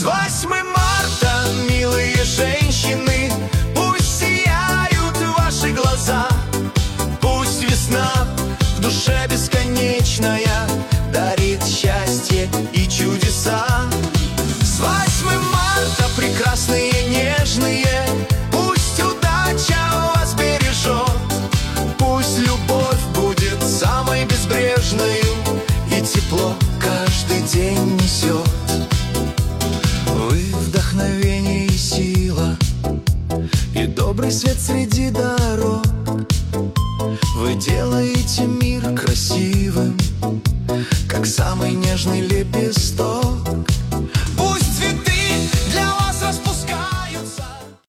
8 марта, милые женщины, пусть сияют ваши глаза, пусть весна в душе бесконечная